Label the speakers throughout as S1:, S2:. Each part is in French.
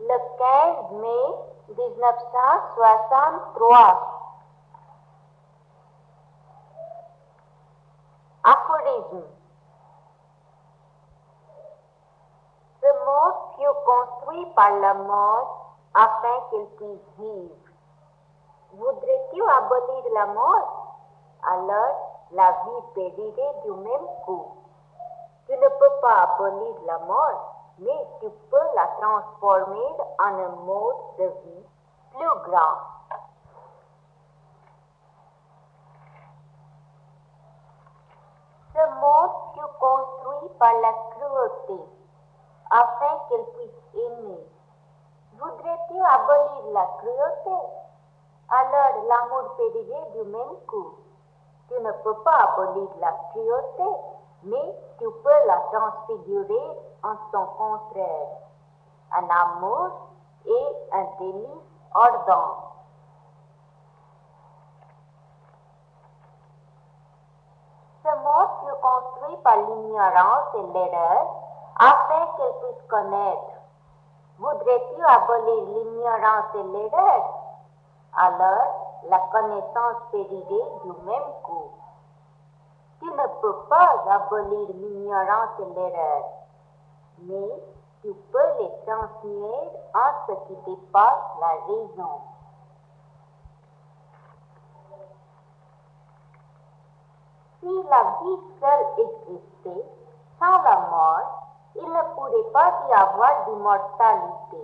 S1: le 15 mai 1963. Aphorisme. Ce monde fut construit par la mort afin qu'il puisse vivre. Voudrais-tu abolir la mort? Alors la vie périrait du même coup. Tu ne peux pas abolir la mort, mais tu peux la transformer en un mode de vie plus grand. Ce monde fut construit par la cruauté, afin qu'elle puisse aimer. Voudrais-tu abolir la cruauté? Alors l'amour périrait du même coup. Tu ne peux pas abolir la cruauté, mais tu peux la transfigurer en son contraire, un amour et un délice ardent. Ce monde fut construit par l'ignorance et l'erreur afin qu'elle puisse connaître. Voudrais-tu abolir l'ignorance et l'erreur? Alors la connaissance périrait du même coup. Tu ne peux pas abolir l'ignorance et l'erreur, mais tu peux les transmuer en ce qui dépasse la raison. Si la vie seule existait, sans la mort, il ne pourrait pas y avoir d'immortalité.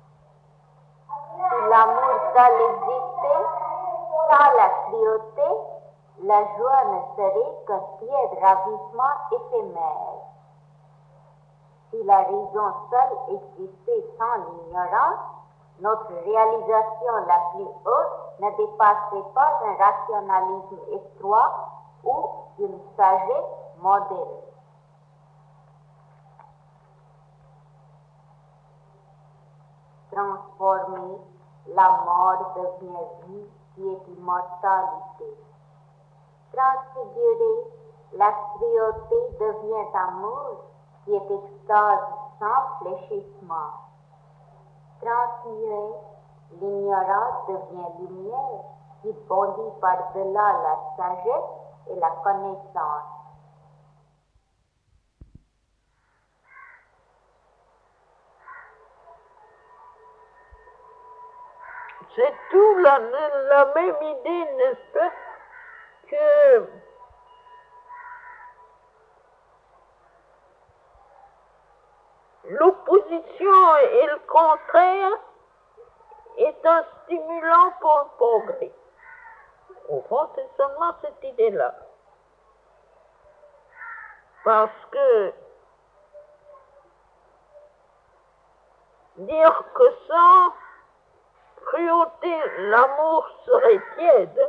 S1: Si l'amour seul existait, sans la cruauté, la joie ne serait qu'un tiède ravissement éphémère. Si la raison seule existait sans l'ignorance, notre réalisation la plus haute ne dépasserait pas un rationalisme étroit ou une sagesse modérée. Transformer, la mort devient vie qui est immortalité. Transfigurer, la cruauté devient amour qui est extase sans fléchissement. Transmuer, l'ignorance devient lumière qui bondit par-delà la sagesse et la connaissance.
S2: C'est tout la même idée, n'est-ce pas, que l'opposition et le contraire est un stimulant pour le progrès. Au fond, c'est seulement cette idée-là. Parce que dire que sans cruauté, l'amour serait tiède,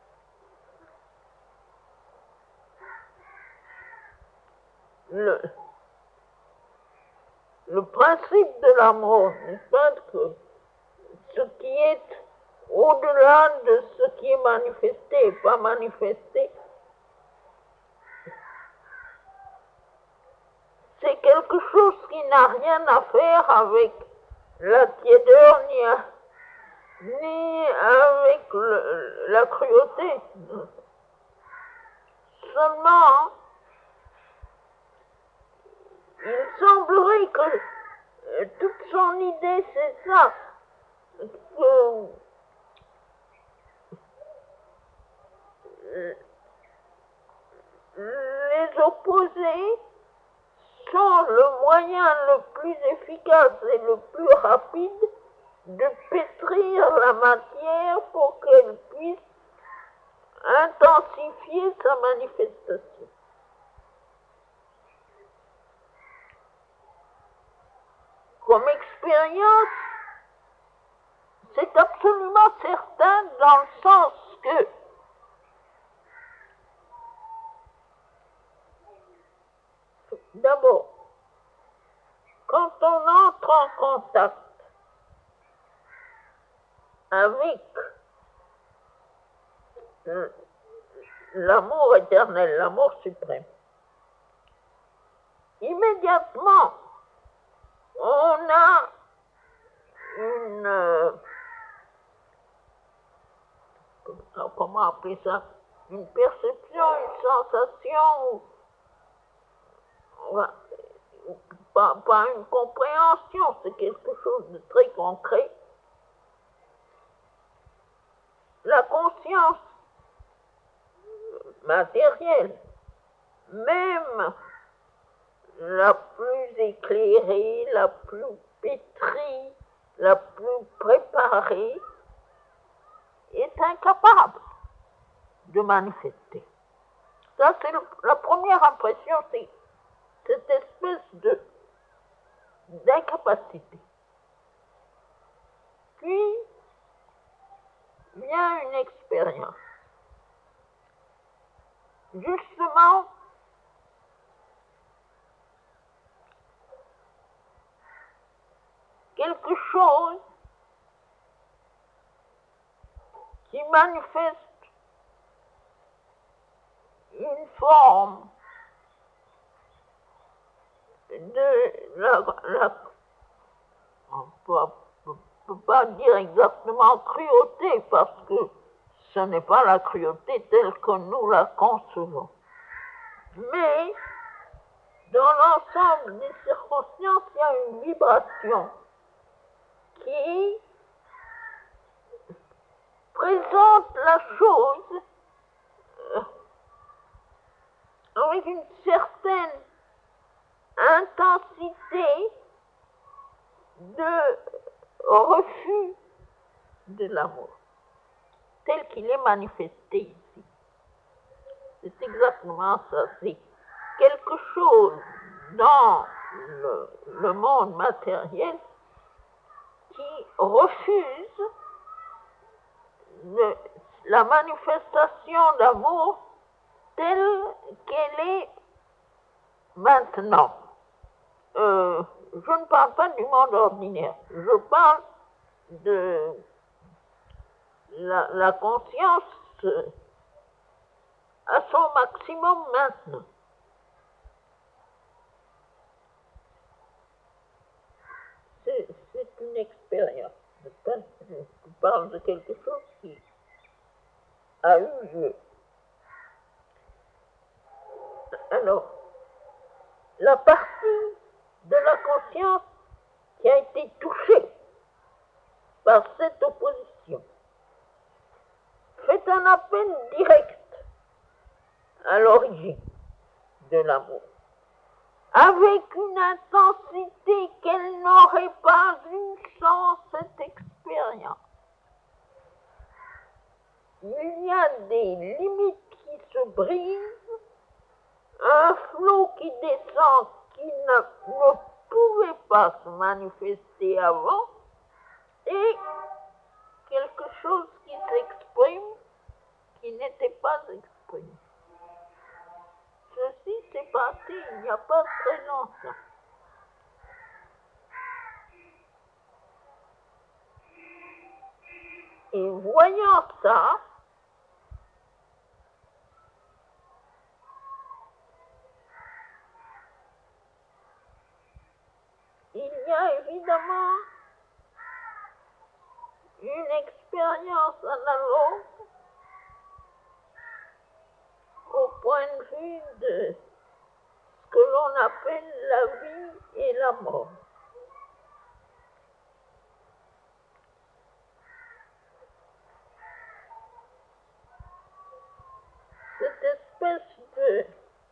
S2: le principe de l'amour, n'est-ce pas, que ce qui est au-delà de ce qui est manifesté et pas manifesté, c'est quelque chose qui n'a rien à faire avec la tiédeur ni avec la cruauté. Seulement, il semblerait que toute son idée, c'est ça, que les opposés sont le moyen le plus efficace et le plus rapide de pétrir la matière pour qu'elle puisse intensifier sa manifestation. Comme expérience, c'est absolument certain dans le sens que d'abord, quand on entre en contact avec l'amour éternel, l'amour suprême, immédiatement, on a comment appeler ça, une perception, une sensation, pas une compréhension, c'est quelque chose de très concret. La conscience matérielle, même la plus éclairée, la plus pétrie, la plus préparée, est incapable de manifester. Ça, c'est la première impression, c'est cette espèce d'incapacité. Puis vient une expérience. Justement, quelque chose qui manifeste une forme on ne peut pas dire exactement cruauté, parce que ce n'est pas la cruauté telle que nous la concevons. Mais, dans l'ensemble des circonstances, il y a une vibration qui présente la chose avec une certaine intensité de refus de l'amour, tel qu'il est manifesté ici. C'est exactement ça, c'est quelque chose dans le monde matériel qui refuse la manifestation d'amour telle qu'elle est maintenant. Je ne parle pas du monde ordinaire, je parle de la conscience à son maximum maintenant. C'est une expérience. Je parle de quelque chose qui a eu lieu. Alors, la partie de la conscience qui a été touchée par cette opposition fait un appel direct à l'origine de l'amour, avec une intensité qu'elle n'aurait pas eue sans cette expérience. Il y a des limites qui se brisent, un flot qui descend qui ne pouvait pas se manifester avant, et quelque chose qui s'exprime qui n'était pas exprimé. Ceci s'est passé il n'y a pas très longtemps. Et voyant ça, il y a évidemment une expérience analogue au point de vue de ce que l'on appelle la vie et la mort. Cette espèce de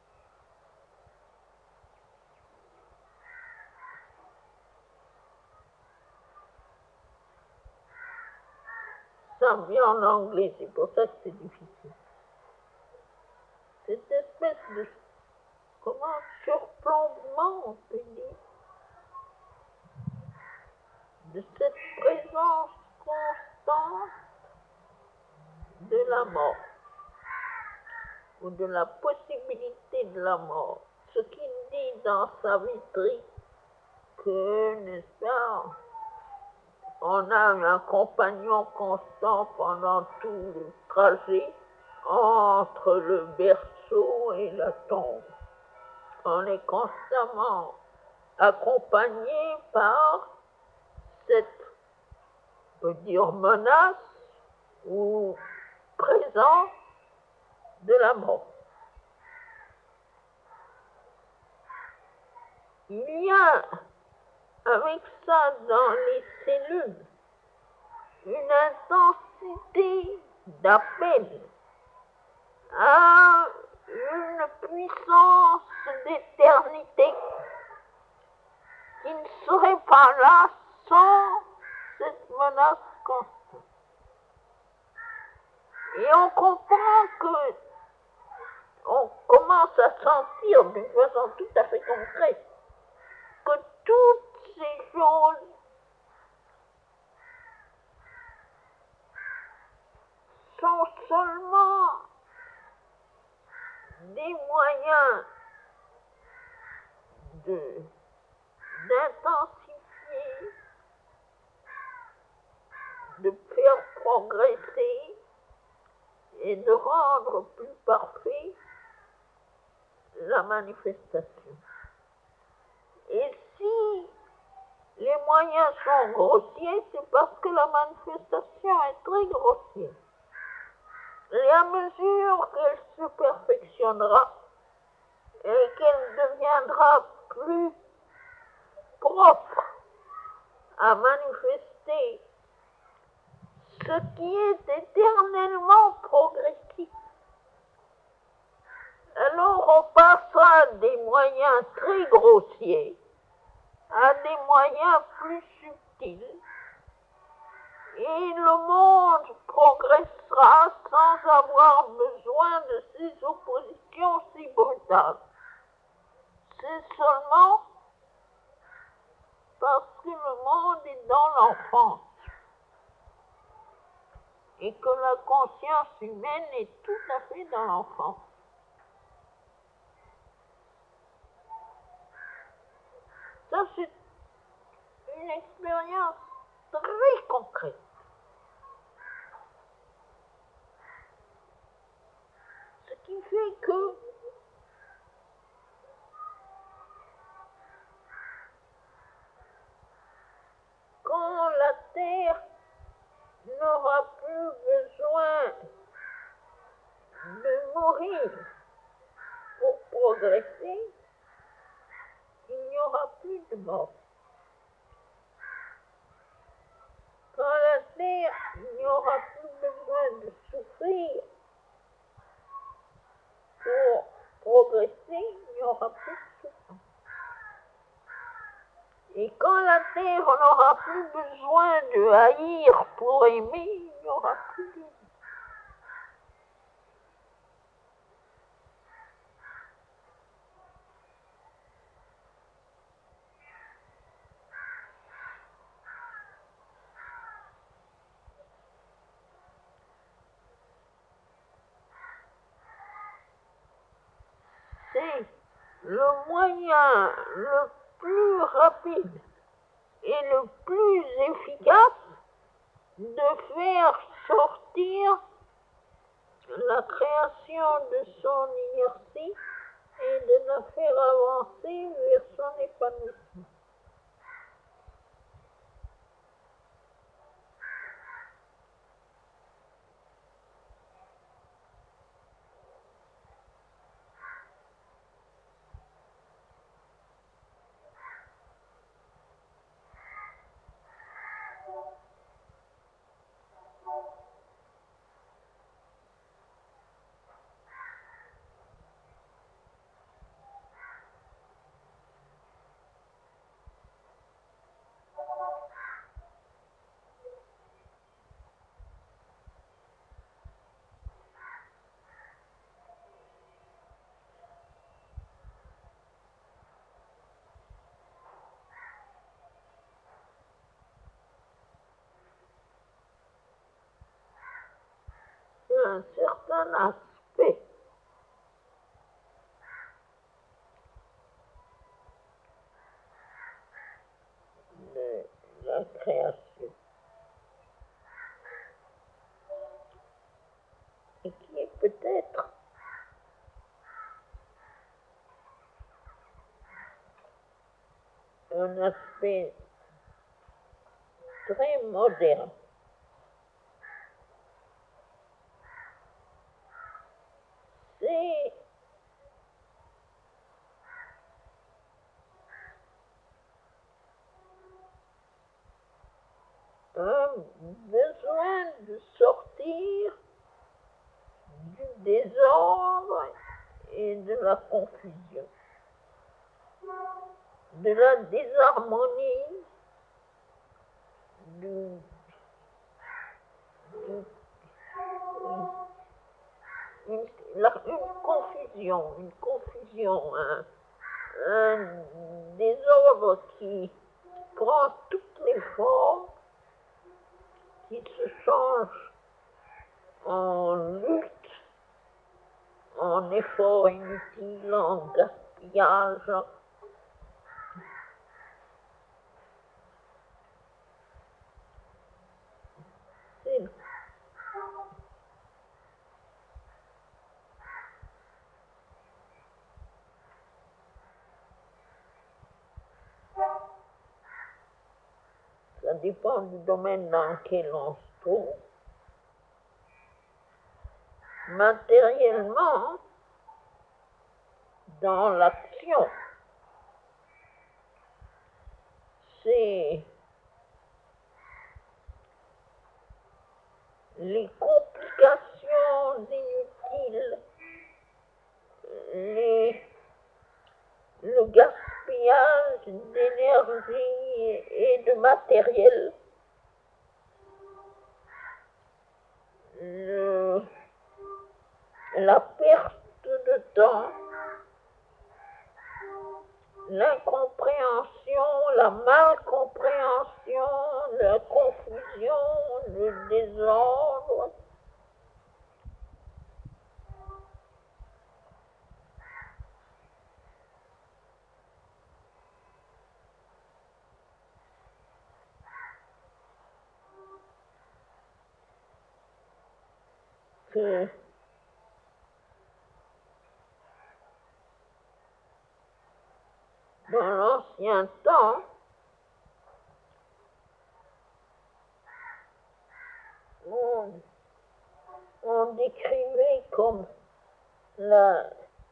S2: ça vient en anglais, c'est pour ça que c'est difficile. Cette espèce de surplombement, on peut dire, de cette présence constante de la mort, ou de la possibilité de la mort. Ce qu'il dit dans Savitri, que, n'est-ce pas, on a un compagnon constant pendant tout le trajet entre le berceau et la tombe. On est constamment accompagné par cette peut dire menace ou présence de la mort. Il y a avec ça dans les cellules une intensité d'appel à une puissance d'éternité qui ne serait pas là sans cette menace constante. Et on comprend que on commence à sentir d'une façon tout à fait concrète que toutes ces choses sont seulement des moyens d'intensifier, de faire progresser et de rendre plus parfait la manifestation. Et si les moyens sont grossiers, c'est parce que la manifestation est très grossière. Et à mesure qu'elle se perfectionnera et qu'elle deviendra plus propre à manifester ce qui est éternellement progressif, alors on passera des moyens très grossiers à des moyens plus subtils et le monde progressera sans avoir besoin de ces oppositions si brutales. C'est seulement parce que le monde est dans l'enfance et que la conscience humaine est tout à fait dans l'enfance. Ça, c'est une expérience très concrète. Ce qui fait que quand la Terre n'aura plus besoin de mourir pour progresser, il n'y aura plus de mort. Quand la Terre n'aura plus besoin de souffrir pour progresser, il n'y aura plus de souffrance. Et quand la Terre n'aura plus besoin de haïr pour aimer, il n'y aura plus de vie. C'est le moyen le plus rapide et le plus efficace de faire sortir la création de son inertie et de la faire avancer vers son épanouissement. Un certain aspect de la création et qui est peut-être un aspect très moderne le besoin de sortir du désordre et de la confusion, de la désharmonie, une confusion, un désordre qui prend toutes les formes, qui se change en lutte, en effort inutile, en gaspillage. Ça dépend du domaine dans lequel on se trouve. Matériellement, dans l'action, c'est les complications inutiles, le gaspillage d'énergie et de matériel, la perte de temps, l'incompréhension, la malcompréhension, la confusion, le désordre. Que dans l'ancien temps, on décrivait comme la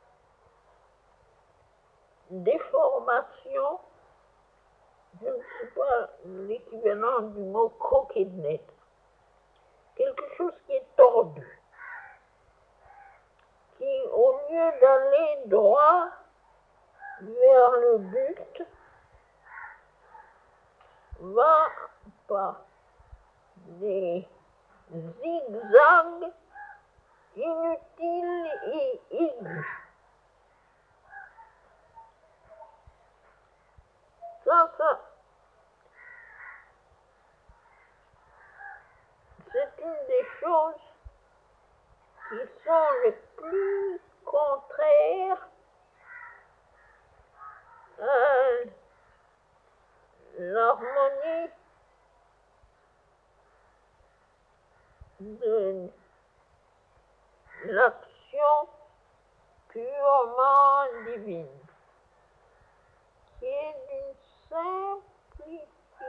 S2: déformation, je ne sais pas l'équivalent du mot croquet de nez, quelque chose qui est tordu, qui au lieu d'aller droit vers le but, va par des zigzags inutiles et aigus. C'est une des choses qui sont les plus contraires à l'harmonie de l'action purement divine, qui est d'une simplicité.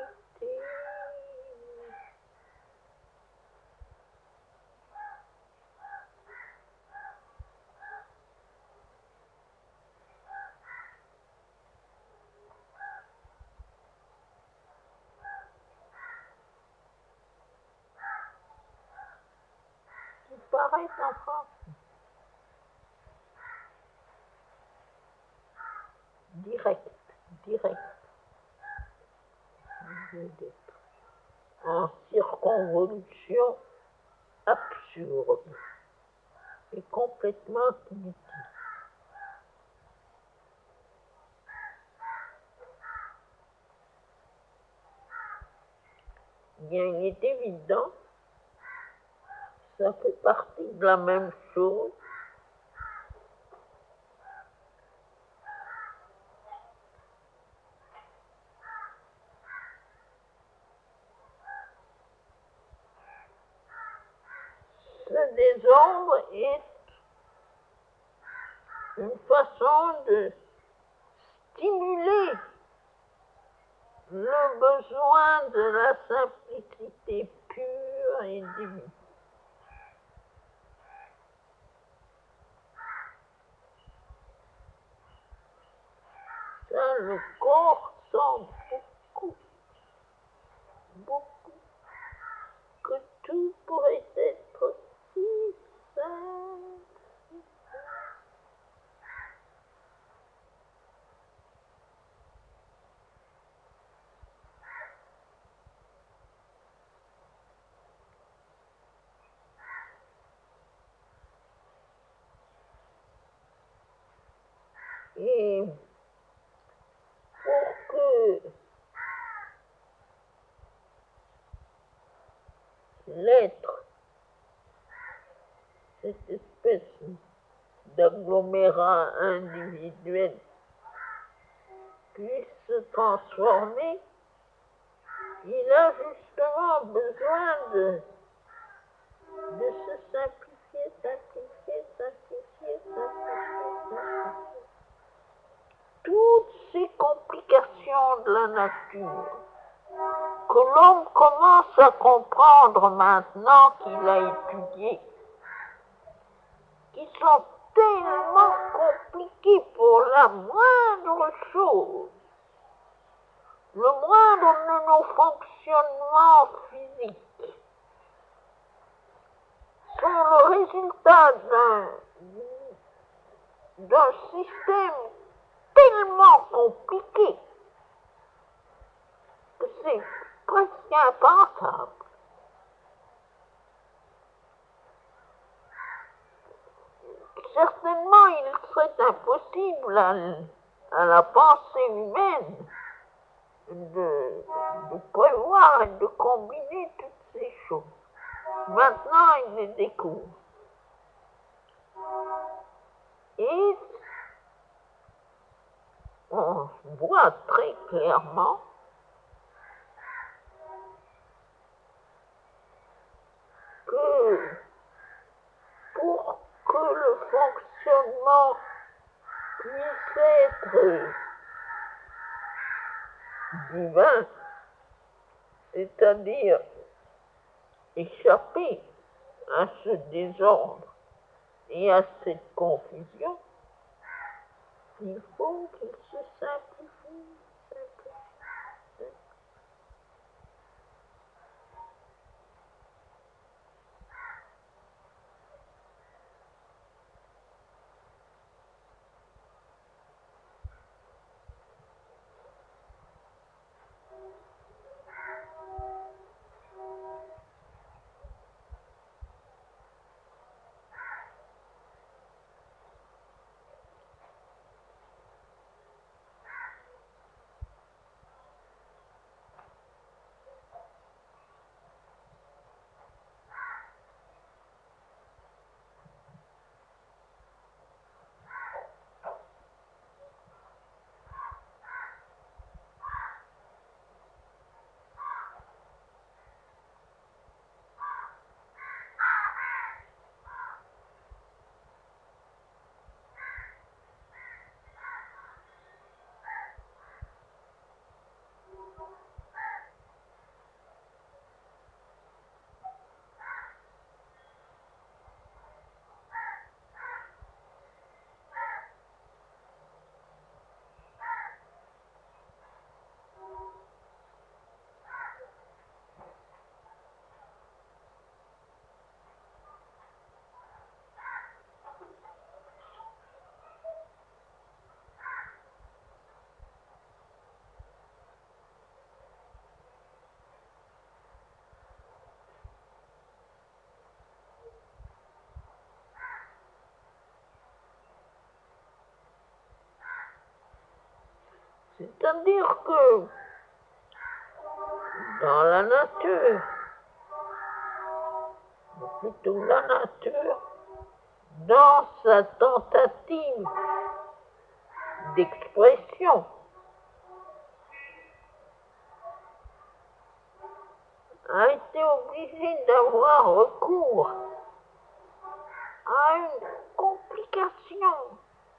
S2: Qui paraît en France direct, en circonvolution absurde et complètement inutile. Bien, il est évident, ça fait partie de la même chose. Ce désordre est une façon de stimuler le besoin de la simplicité pure et divine. Ça, le corps sent beaucoup. tout pourrait être si simple. Et pour que l'être, cette espèce d'agglomérat individuel, puisse se transformer, il a justement besoin de se simplifier, simplifier, simplifier, simplifier. Toutes ces complications de la nature que l'homme commence à comprendre maintenant qu'il a étudié, qui sont tellement compliquées pour la moindre chose, le moindre de nos fonctionnements physiques, sont le résultat d'un système tellement compliqué que c'est presque impensable. Certainement, il serait impossible à la pensée humaine de prévoir et de combiner toutes ces choses. Maintenant, il les découvre. Et on voit très clairement que pour que le fonctionnement puisse être divin, c'est-à-dire échapper à ce désordre et à cette confusion, il faut qu'il se simplifie, simplifie. C'est-à-dire que dans la nature, ou plutôt la nature, dans sa tentative d'expression, a été obligée d'avoir recours à une complication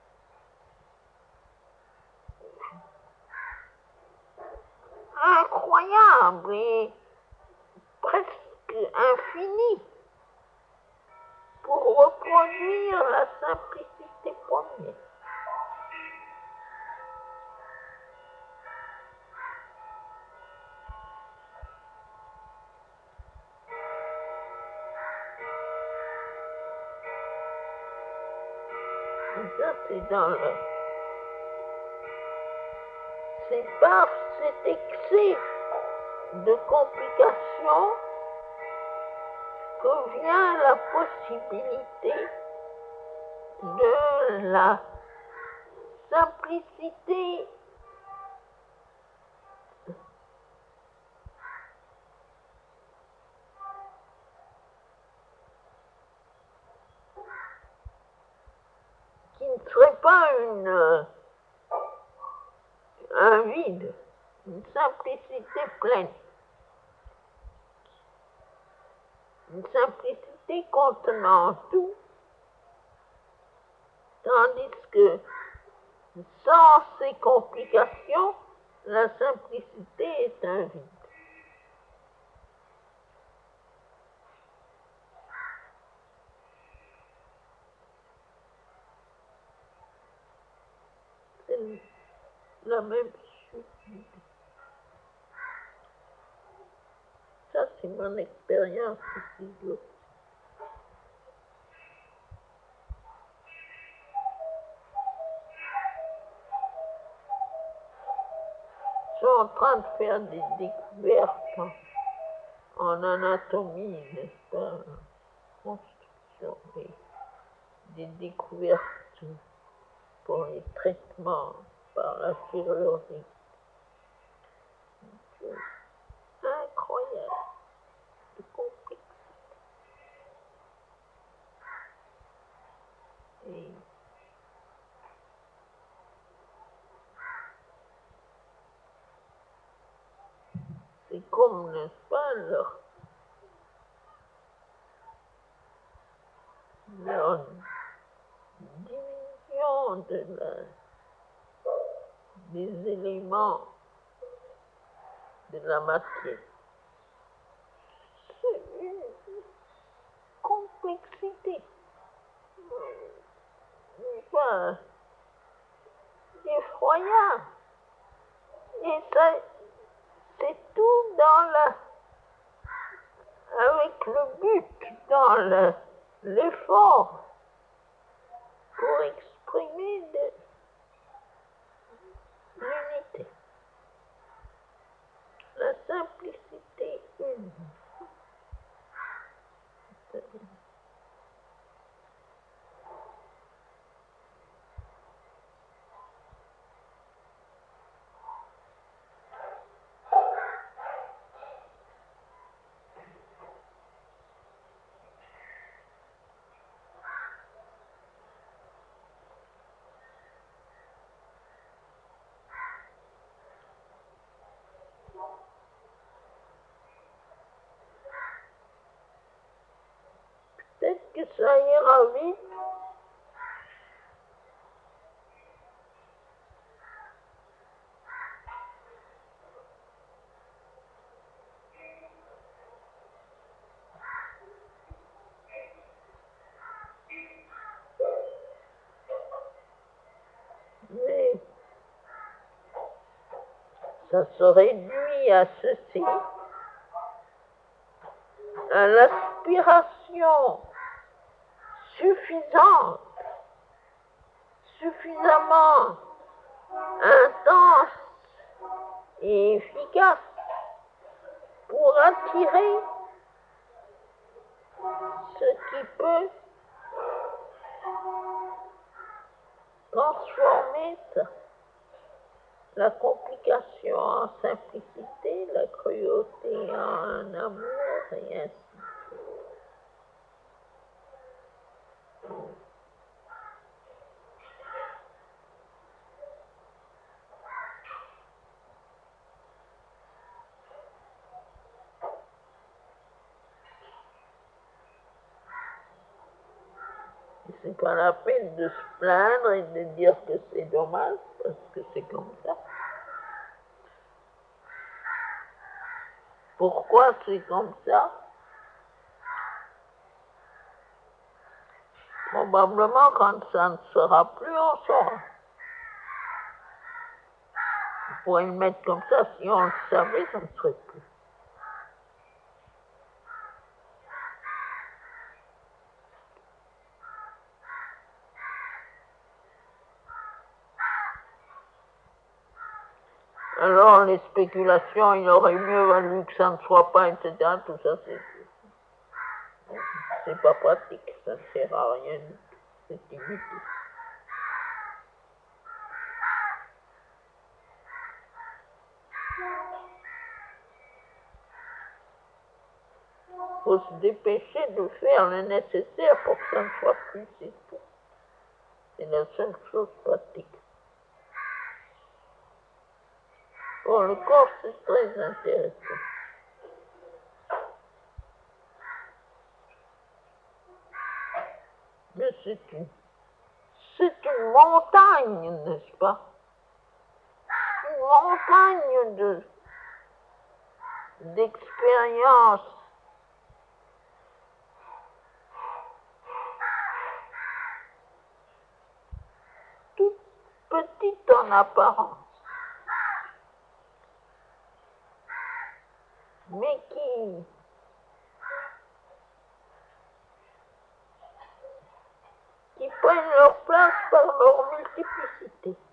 S2: incroyable et presque infinie pour reproduire la simplicité première. Ça, c'est dans le... C'est par cet excès de complications que vient la possibilité de la simplicité qui ne serait pas un vide, une simplicité pleine, une simplicité contenant tout, tandis que sans ces complications, la simplicité est un vide. C'est la même chose. Ça, c'est mon expérience ici. Je suis en train de faire des découvertes en anatomie, n'est-ce pas, en construction, des découvertes pour les traitements par la chirurgie. Incroyable, de complexité. Et c'est comme, n'est-ce pas, leur division des éléments de la matière. C'est une complexité. Enfin, effroyable. Et ça, c'est tout avec le but, dans l'effort pour exprimer l'unité. La simplicité une. Peut-être que ça ira vite. Mais ça se réduit à ceci, à l'aspiration suffisante, suffisamment intense et efficace pour attirer ce qui peut transformer la complication en simplicité, la cruauté en amour, et ainsi. C'est pas la peine de se plaindre et de dire que c'est dommage, parce que c'est comme ça. Pourquoi c'est comme ça? Probablement quand ça ne sera plus, on saura. On pourrait le mettre comme ça, si on le savait, ça ne serait plus. Alors les spéculations, il aurait mieux valu que ça ne soit pas, etc. Tout ça, c'est pas pratique, ça ne sert à rien, c'est inutile. Il faut se dépêcher de faire le nécessaire pour que ça ne soit plus, c'est tout. C'est la seule chose pratique. Pour le corps, c'est très intéressant. Mais c'est une montagne, n'est-ce pas? Une montagne d'expérience. Toute petite en apparence, mais qui prennent leur place par leur multiplicité.